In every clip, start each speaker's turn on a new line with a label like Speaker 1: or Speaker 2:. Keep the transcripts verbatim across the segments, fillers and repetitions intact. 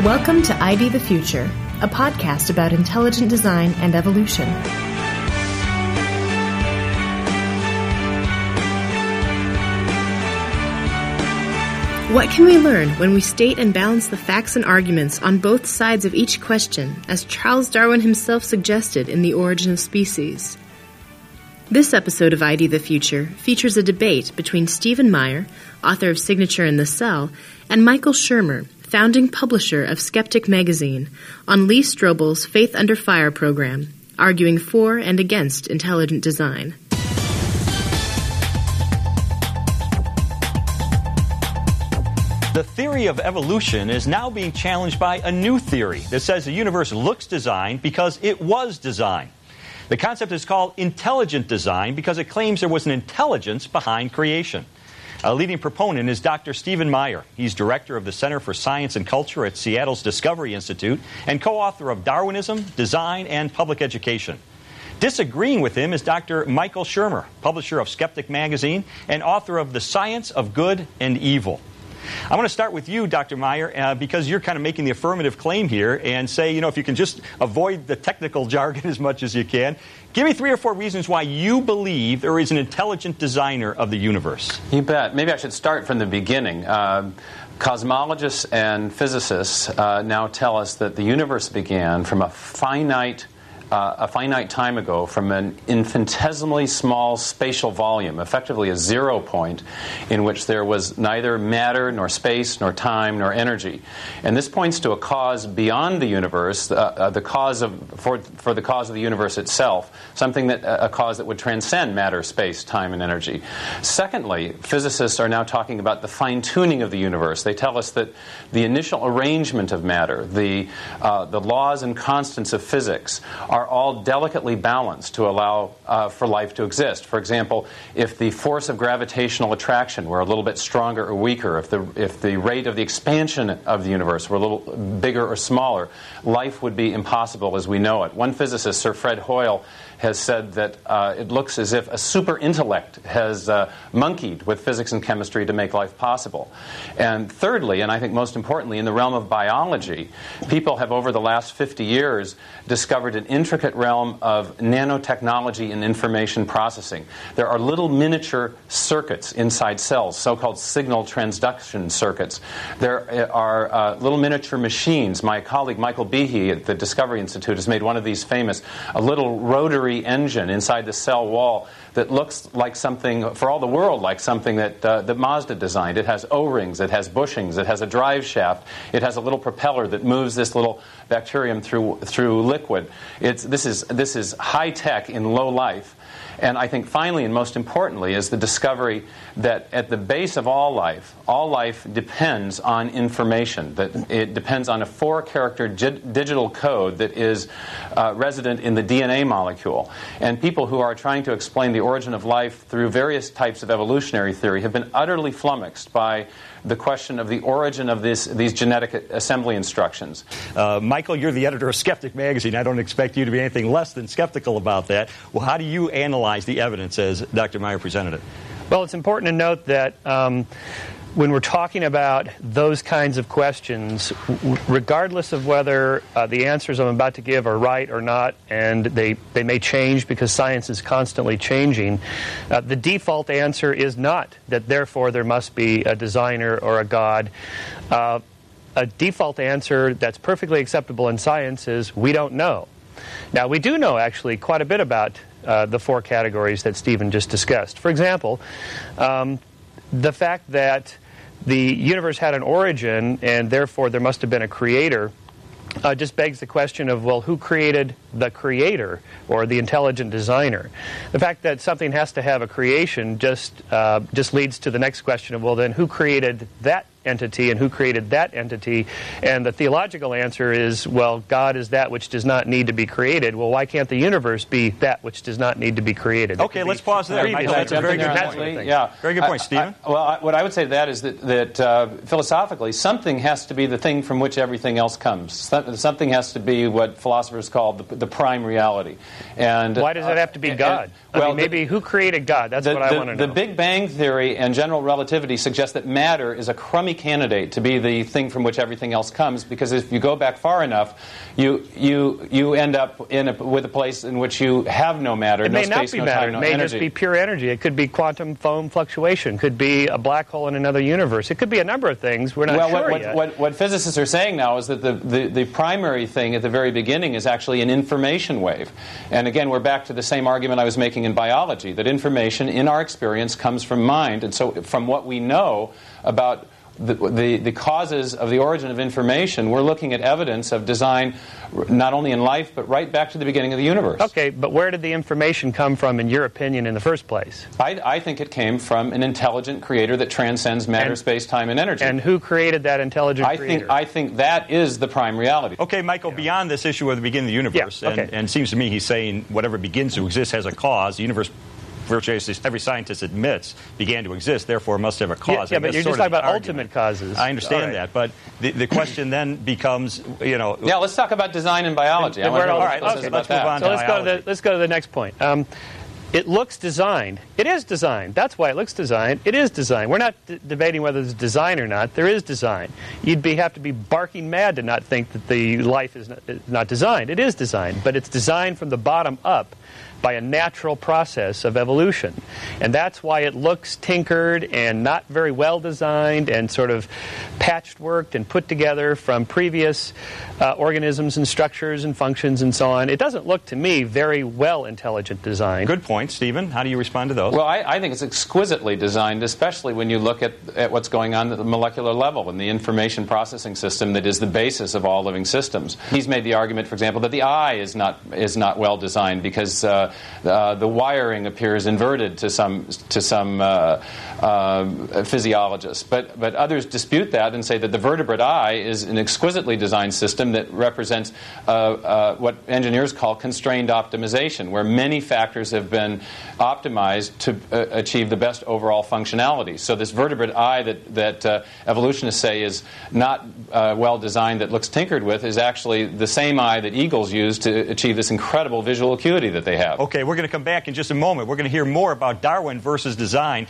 Speaker 1: Welcome to I D the Future, a podcast about intelligent design and evolution. What can we learn when we state and balance the facts and arguments on both sides of each question, as Charles Darwin himself suggested in The Origin of Species? This episode of I D the Future features a debate between Stephen Meyer, author of Signature in the Cell, and Michael Shermer, founding publisher of Skeptic Magazine, on Lee Strobel's Faith Under Fire program, arguing for and against intelligent design.
Speaker 2: The theory of evolution is now being challenged by a new theory that says the universe looks designed because it was designed. The concept is called intelligent design because it claims there was an intelligence behind creation. A leading proponent is Doctor Stephen Meyer. He's director of the Center for Science and Culture at Seattle's Discovery Institute and co-author of Darwinism, Design, and Public Education. Disagreeing with him is Doctor Michael Shermer, publisher of Skeptic Magazine and author of The Science of Good and Evil. I want to start with you, Doctor Meyer, uh, because you're kind of making the affirmative claim here and say, you know, if you can just avoid the technical jargon as much as you can, give me three or four reasons why you believe there is an intelligent designer of the universe.
Speaker 3: You bet. Maybe I should start from the beginning. Uh, cosmologists and physicists uh, now tell us that the universe began from a finite Uh, a finite time ago, from an infinitesimally small spatial volume, effectively a zero point, in which there was neither matter, nor space, nor time, nor energy. And this points to a cause beyond the universe, uh, uh, the cause of for for the cause of the universe itself, something that a cause that would transcend matter, space, time, and energy. Secondly, physicists are now talking about the fine-tuning of the universe. They tell us that the initial arrangement of matter, the uh, the laws and constants of physics, are all delicately balanced to allow uh, for life to exist. For example, if the force of gravitational attraction were a little bit stronger or weaker, if the if the rate of the expansion of the universe were a little bigger or smaller, life would be impossible as we know it. One physicist, Sir Fred Hoyle, has said that uh, it looks as if a super intellect has uh, monkeyed with physics and chemistry to make life possible. And thirdly, and I think most importantly, in the realm of biology, people have over the last fifty years discovered an intricate realm of nanotechnology and information processing. There are little miniature circuits inside cells, so-called signal transduction circuits. There are uh, little miniature machines. My colleague Michael Behe at the Discovery Institute has made one of these famous, a little rotary engine inside the cell wall that looks like something, for all the world, like something that uh, that Mazda designed. It has O-rings, it has bushings, it has a drive shaft, it has a little propeller that moves this little bacterium through through liquid. It's this is this is high tech in low life. And I think finally and most importantly is the discovery that at the base of all life, all life depends on information, that it depends on a four-character gi- digital code that is uh, resident in the D N A molecule. And people who are trying to explain the origin of life through various types of evolutionary theory have been utterly flummoxed by the question of the origin of this, these genetic assembly instructions.
Speaker 2: Uh, Michael, you're the editor of Skeptic Magazine. I don't expect you to be anything less than skeptical about that. Well, how do you analyze the evidence as Doctor Meyer presented it?
Speaker 4: Well, it's important to note that um, when we're talking about those kinds of questions, w- regardless of whether uh, the answers I'm about to give are right or not, and they, they may change because science is constantly changing, uh, the default answer is not that therefore there must be a designer or a God. Uh, a default answer that's perfectly acceptable in science is we don't know. Now, we do know actually quite a bit about uh, the four categories that Stephen just discussed. For example, um, the fact that the universe had an origin and therefore there must have been a creator uh, just begs the question of, well, who created the creator or the intelligent designer? The fact that something has to have a creation just uh, just leads to the next question of, well, then who created that entity and who created that entity? And the theological answer is, well, God is that which does not need to be created. Well, why can't the universe be that which does not need to be created?
Speaker 2: Okay, let's pause there. Michael, that's a very good point.
Speaker 3: Yeah.
Speaker 2: Very good point, Stephen.
Speaker 3: I, I, well, I, what I would say to that is that, that uh, philosophically, something has to be the thing from which everything else comes. Something has to be what philosophers call the, the prime reality. And
Speaker 4: why does it have to be God? And, well, I mean, maybe the, who created God? That's
Speaker 3: the,
Speaker 4: what I
Speaker 3: the,
Speaker 4: want to know.
Speaker 3: The Big Bang Theory and general relativity suggest that matter is a crummy candidate to be the thing from which everything else comes, because if you go back far enough, you you you end up in a, with a place in which you have no matter,
Speaker 4: it
Speaker 3: no
Speaker 4: may
Speaker 3: space,
Speaker 4: not be
Speaker 3: no
Speaker 4: matter.
Speaker 3: time, no
Speaker 4: it may
Speaker 3: energy.
Speaker 4: just be pure energy. It could be quantum foam fluctuation. It could be a black hole in another universe. It could be a number of things. We're not
Speaker 3: well,
Speaker 4: sure
Speaker 3: what, what,
Speaker 4: yet.
Speaker 3: What, what physicists are saying now is that the, the, the primary thing at the very beginning is actually an information wave. And again, we're back to the same argument I was making in biology, that information in our experience comes from mind. And so from what we know about The, the, the causes of the origin of information, we're looking at evidence of design not only in life, but right back to the beginning of the universe.
Speaker 4: Okay, but where did the information come from, in your opinion, in the first place?
Speaker 3: I, I think it came from an intelligent creator that transcends matter,
Speaker 4: and,
Speaker 3: space, time, and energy.
Speaker 4: And who created that intelligent
Speaker 3: I
Speaker 4: creator?
Speaker 3: think, I think that is the prime reality.
Speaker 2: Okay, Michael, yeah. beyond this issue of the beginning of the universe,
Speaker 4: yeah, okay.
Speaker 2: and, and it seems to me he's saying whatever begins to exist has a cause. The universe, virtually every scientist admits, began to exist, therefore must have a cause.
Speaker 4: Yeah, yeah but you're just talking about
Speaker 2: argument.
Speaker 4: ultimate causes.
Speaker 2: I understand
Speaker 4: right.
Speaker 2: that, but the, the question then becomes, you know...
Speaker 3: Yeah, let's talk about design and biology.
Speaker 4: Then,
Speaker 3: I want to
Speaker 4: all
Speaker 3: know
Speaker 4: right,
Speaker 3: what
Speaker 4: okay,
Speaker 3: about
Speaker 2: let's move
Speaker 3: that.
Speaker 2: on
Speaker 4: so
Speaker 2: to
Speaker 4: let's go, to
Speaker 2: biology.
Speaker 4: the, let's go to the next point. Um, it looks designed. It is designed. That's why it looks designed. It is designed. We're not d- debating whether it's design or not. There is design. You'd be have to be barking mad to not think that the life is not, is not designed. It is designed, but it's designed from the bottom up by a natural process of evolution. And that's why it looks tinkered and not very well designed and sort of patchworked and put together from previous uh, organisms and structures and functions and so on. It doesn't look to me very well intelligent design.
Speaker 2: Good point, Stephen. How do you respond to those?
Speaker 3: Well, I, I think it's exquisitely designed, especially when you look at, at what's going on at the molecular level and the information processing system that is the basis of all living systems. He's made the argument, for example, that the eye is not is not well designed because uh, uh, the wiring appears inverted to some to some uh, uh, physiologists. But but others dispute that and say that the vertebrate eye is an exquisitely designed system that represents uh, uh, what engineers call constrained optimization, where many factors have been optimized to uh, achieve the best overall functionality. So this vertebrate eye that, that uh, evolutionists say is not uh, well designed, that looks tinkered with, is actually the same eye that eagles use to achieve this incredible visual acuity that they have.
Speaker 2: Okay, we're going to come back in just a moment. We're going to hear more about Darwin versus design.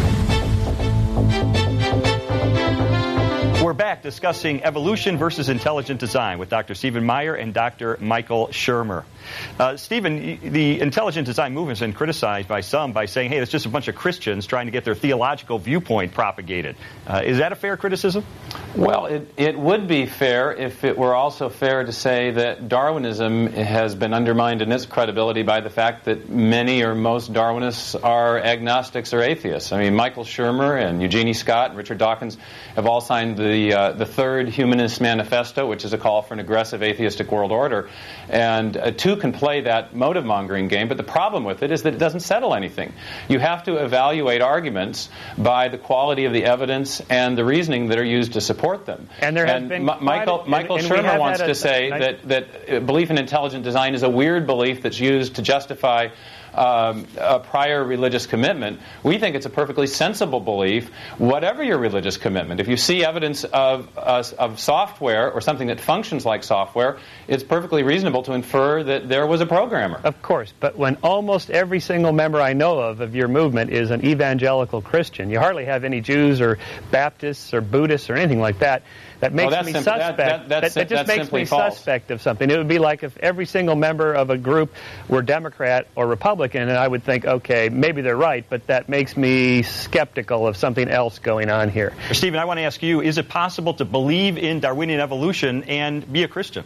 Speaker 2: We're back discussing evolution versus intelligent design with Doctor Stephen Meyer and Doctor Michael Shermer. Uh, Stephen, the intelligent design movement has been criticized by some by saying, hey, it's just a bunch of Christians trying to get their theological viewpoint propagated. Uh, is that a fair criticism?
Speaker 3: Well, it, it would be fair if it were also fair to say that Darwinism has been undermined in its credibility by the fact that many or most Darwinists are agnostics or atheists. I mean, Michael Shermer and Eugenie Scott and Richard Dawkins have all signed the, uh, the Third Humanist Manifesto, which is a call for an aggressive atheistic world order. And uh, two can play that motive-mongering game, but the problem with it is that it doesn't settle anything. You have to evaluate arguments by the quality of the evidence and the reasoning that are used to support them.
Speaker 4: And there has
Speaker 3: and
Speaker 4: been
Speaker 3: M- Michael,
Speaker 4: and,
Speaker 3: Michael
Speaker 4: and
Speaker 3: Shermer wants
Speaker 4: a,
Speaker 3: to say
Speaker 4: a,
Speaker 3: that, that belief in intelligent design is a weird belief that's used to justify Um, a prior religious commitment. We think it's a perfectly sensible belief, whatever your religious commitment. If you see evidence of, uh, of software or something that functions like software, it's perfectly reasonable to infer that there was a programmer.
Speaker 4: Of course, but when almost every single member I know of of your movement is an evangelical Christian, you hardly have any Jews or Baptists or Buddhists or anything like that. That makes
Speaker 3: oh,
Speaker 4: me
Speaker 3: sim-
Speaker 4: suspect.
Speaker 3: That, that, that's,
Speaker 4: that, that just
Speaker 3: that's
Speaker 4: makes me
Speaker 3: false.
Speaker 4: suspect of something. It would be like if every single member of a group were Democrat or Republican, and I would think, okay, maybe they're right, but that makes me skeptical of something else going on here.
Speaker 2: Stephen, I want to ask you, is it possible to believe in Darwinian evolution and be a Christian?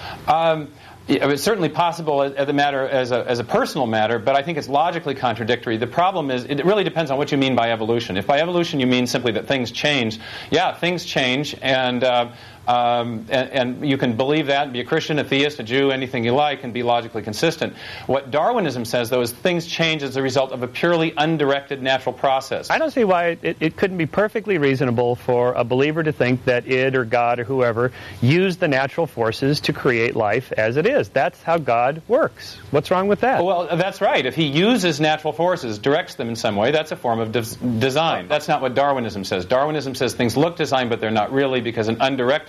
Speaker 3: Um, Yeah, it's certainly possible as a matter as a as a personal matter, but I think it's logically contradictory. The problem is it really depends on what you mean by evolution. If by evolution you mean simply that things change, yeah, things change, and uh, um, and, and you can believe that and be a Christian, a theist, a Jew, anything you like, and be logically consistent. What Darwinism says, though, is things change as a result of a purely undirected natural process.
Speaker 4: I don't see why it, it couldn't be perfectly reasonable for a believer to think that it or God or whoever used the natural forces to create life as it is. That's how God works. What's wrong with that?
Speaker 3: Well, that's right. If he uses natural forces, directs them in some way, that's a form of des- design. That's not what Darwinism says. Darwinism says things look designed, but they're not really, because an undirected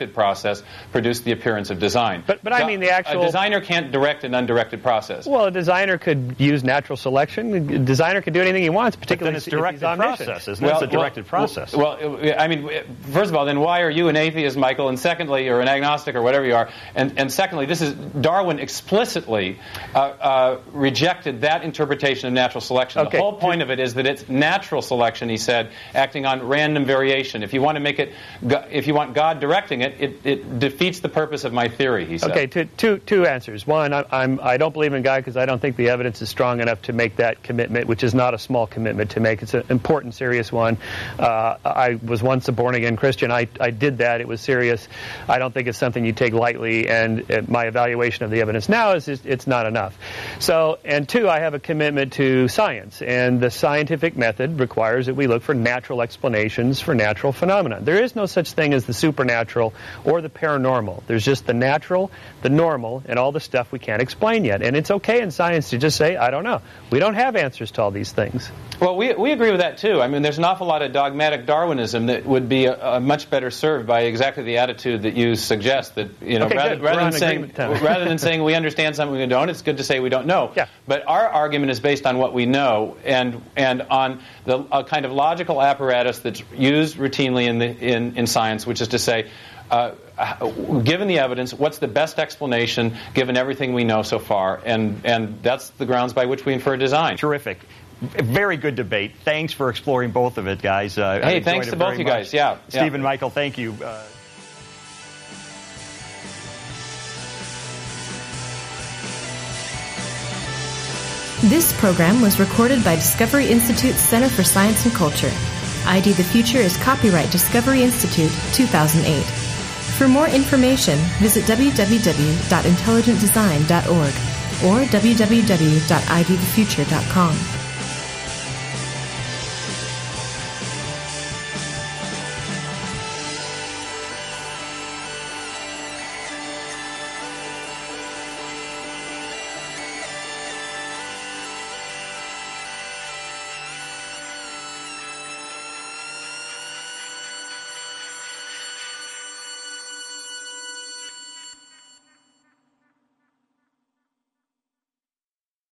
Speaker 3: directed process produce the appearance of design.
Speaker 4: But, but I mean the actual...
Speaker 3: A designer can't direct an undirected process.
Speaker 4: Well, a designer could use natural selection. A designer could do anything he wants, particularly
Speaker 2: but then it's directed process, isn't it?
Speaker 3: Well,
Speaker 2: it's a directed
Speaker 3: well,
Speaker 2: process.
Speaker 3: Well, I mean, first of all, then why are you an atheist, Michael? And secondly, or an agnostic or whatever you are. And, and secondly, this is Darwin explicitly uh, uh, rejected that interpretation of natural selection.
Speaker 4: Okay.
Speaker 3: The whole point of it is that it's natural selection, he said, acting on random variation. If you want to make it, if you want God directing it, it, it defeats the purpose of my theory, he said.
Speaker 4: Okay, two, two, two answers. One, I, I'm, I don't believe in God because I don't think the evidence is strong enough to make that commitment, which is not a small commitment to make. It's an important, serious one. Uh, I was once a born-again Christian. I, I did that. It was serious. I don't think it's something you take lightly, and uh, my evaluation of the evidence now is it's, it's not enough. So, and two, I have a commitment to science, and the scientific method requires that we look for natural explanations for natural phenomena. There is no such thing as the supernatural or the paranormal. There's just the natural, the normal, and all the stuff we can't explain yet. And it's okay in science to just say, I don't know. We don't have answers to all these things.
Speaker 3: Well, we, we agree with that, too. I mean, there's an awful lot of dogmatic Darwinism that would be a, a much better served by exactly the attitude that you suggest. That, you know,
Speaker 4: okay,
Speaker 3: rather, rather, than saying, rather than saying we understand something we don't, it's good to say we don't know.
Speaker 4: Yeah.
Speaker 3: But our argument is based on what we know and and on the a kind of logical apparatus that's used routinely in, the, in, in science, which is to say, Uh, given the evidence, what's the best explanation given everything we know so far? And and that's the grounds by which we infer design.
Speaker 2: Terrific. Very good debate. Thanks for exploring both of it, guys. Uh,
Speaker 3: hey, thanks to both you guys. Yeah.
Speaker 2: Stephen,
Speaker 3: yeah.
Speaker 2: Michael, thank you. Uh,
Speaker 1: This program was recorded by Discovery Institute's Center for Science and Culture. I D the Future is copyright Discovery Institute, two thousand eight. For more information, visit w w w dot intelligent design dot org or w w w dot i d the future dot com.